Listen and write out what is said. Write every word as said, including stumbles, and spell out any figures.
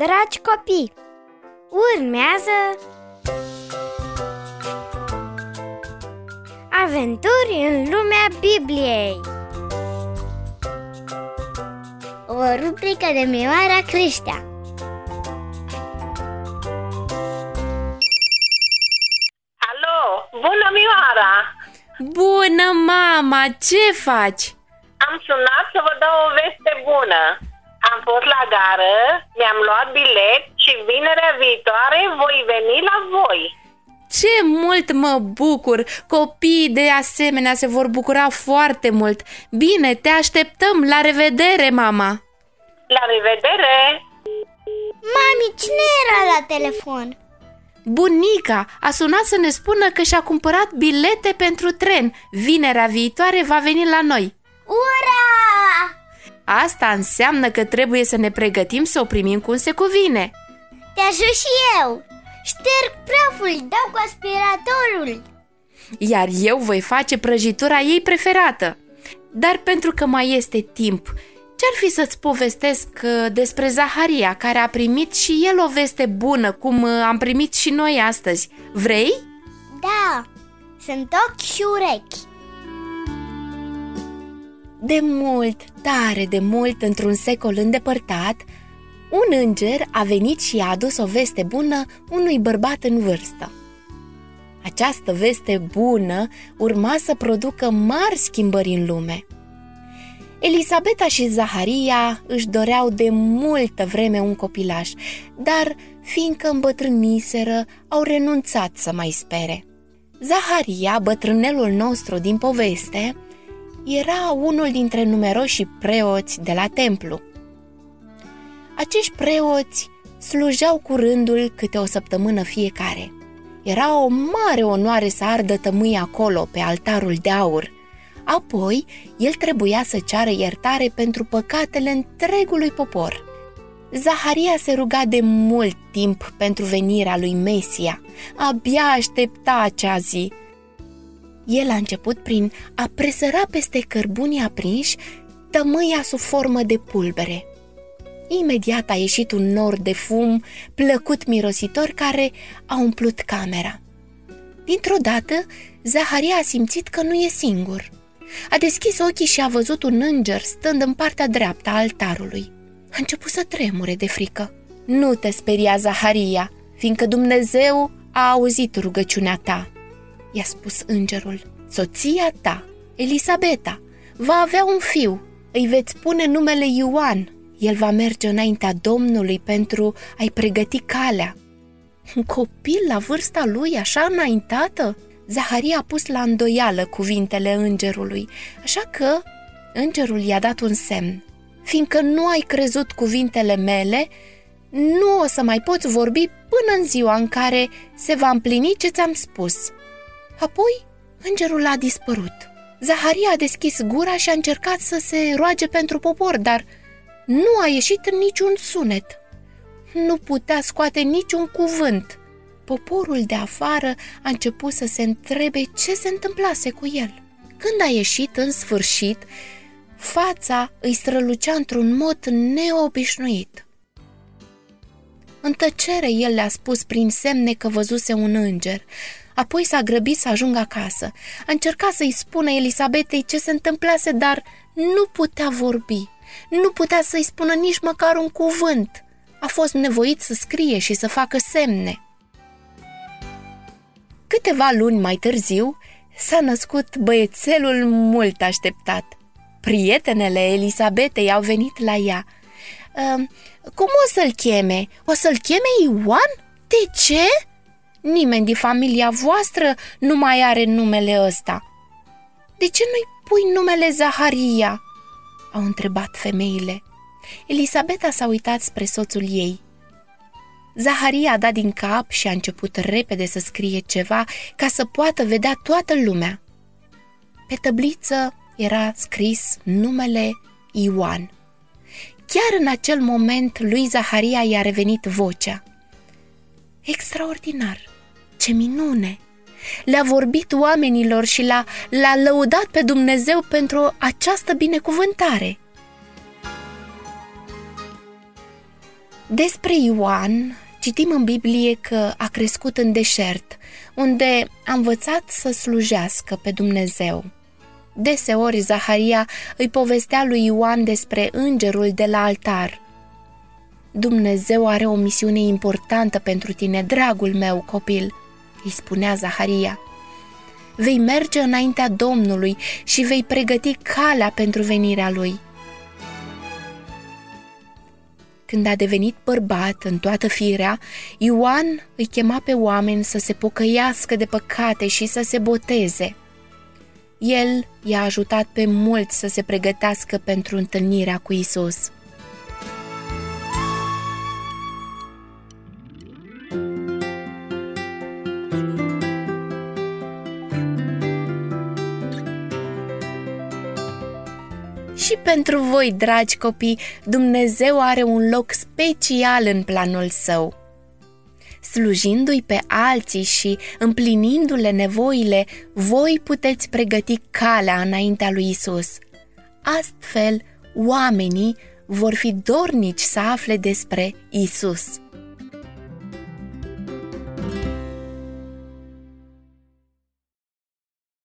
Dragi copii, urmează Aventuri în lumea Bibliei, o rubrică de Mioara Creștea. Alo, bună Mioara! Bună, mama! Ce faci? Am sunat să vă dau o veste bună. Am fost la gară, mi-am luat bilet și vinerea viitoare voi veni la voi. Ce mult mă bucur! Copiii de asemenea se vor bucura foarte mult. Bine, te așteptăm! La revedere, mama! La revedere! Mami, cine era la telefon? Bunica a sunat să ne spună că și-a cumpărat bilete pentru tren. Vinerea viitoare va veni la noi. Ura! Asta înseamnă că trebuie să ne pregătim să o primim cum se cuvine. Te ajut și eu! Șterg praful, dau cu aspiratorul. Iar eu voi face prăjitura ei preferată. Dar pentru că mai este timp, ce-ar fi să-ți povestesc despre Zaharia, care a primit și el o veste bună, cum am primit și noi astăzi? Vrei? Da, sunt ochi și urechi. De mult, tare de mult, într-un secol îndepărtat, un înger a venit și a adus o veste bună unui bărbat în vârstă. Această veste bună urma să producă mari schimbări în lume. Elisabeta și Zaharia își doreau de multă vreme un copilaș, dar, fiindcă îmbătrâniseră, au renunțat să mai spere. Zaharia, bătrânelul nostru din poveste, era unul dintre numeroșii preoți de la templu. Acești preoți slujeau cu rândul câte o săptămână fiecare. Era o mare onoare să ardă tămâi acolo, pe altarul de aur. Apoi, el trebuia să ceară iertare pentru păcatele întregului popor. Zaharia se ruga de mult timp pentru venirea lui Mesia. Abia aștepta acea zi. El a început prin a presăra peste cărbunii aprinși tămâia sub formă de pulbere. Imediat a ieșit un nor de fum plăcut mirositor care a umplut camera. Dintr-o dată, Zaharia a simțit că nu e singur. A deschis ochii și a văzut un înger stând în partea dreaptă a altarului. A început să tremure de frică. Nu te speria, Zaharia, fiindcă Dumnezeu a auzit rugăciunea ta, i-a spus îngerul. Soția ta, Elisabeta, va avea un fiu. Îi veți pune numele Ioan. El va merge înaintea Domnului pentru a-i pregăti calea. Un copil la vârsta lui, așa înaintată? Zaharia a pus la îndoială cuvintele îngerului, așa că îngerul i-a dat un semn. Fiindcă nu ai crezut cuvintele mele, nu o să mai poți vorbi până în ziua în care se va împlini ce ți-am spus. Apoi, îngerul a dispărut. Zaharia a deschis gura și a încercat să se roage pentru popor, dar nu a ieșit niciun sunet. Nu putea scoate niciun cuvânt. Poporul de afară a început să se întrebe ce se întâmplase cu el. Când a ieșit în sfârșit, fața îi strălucea într-un mod neobișnuit. În tăcere el le-a spus prin semne că văzuse un înger. Apoi s-a grăbit să ajungă acasă. A încercat să-i spună Elisabetei ce se întâmplase, dar nu putea vorbi. Nu putea să-i spună nici măcar un cuvânt. A fost nevoit să scrie și să facă semne. Câteva luni mai târziu s-a născut băiețelul mult așteptat. Prietenele Elisabetei au venit la ea. Cum o să-l cheme? O să-l cheme Ioan? De ce? Nimeni din familia voastră nu mai are numele ăsta. De ce nu-i pui numele Zaharia? Au întrebat femeile. Elisabeta s-a uitat spre soțul ei. Zaharia a dat din cap și a început repede să scrie ceva ca să poată vedea toată lumea. Pe tăbliță era scris numele Ioan. Chiar în acel moment lui Zaharia i-a revenit vocea. Extraordinar! Ce minune! Le-a vorbit oamenilor și l-a, l-a lăudat pe Dumnezeu pentru această binecuvântare. Despre Ioan citim în Biblie că a crescut în deșert, unde a învățat să slujească pe Dumnezeu. Deseori Zaharia îi povestea lui Ioan despre îngerul de la altar. Dumnezeu are o misiune importantă pentru tine, dragul meu copil, îi spunea Zaharia. Vei merge înaintea Domnului și vei pregăti calea pentru venirea Lui. Când a devenit bărbat în toată firea, Ioan îi chema pe oameni să se pocăiască de păcate și să se boteze. El i-a ajutat pe mulți să se pregătească pentru întâlnirea cu Isus. Și pentru voi, dragi copii, Dumnezeu are un loc special în planul Său. Slujindu-i pe alții și împlinindu-le nevoile, voi puteți pregăti calea înaintea lui Isus. Astfel, oamenii vor fi dornici să afle despre Isus.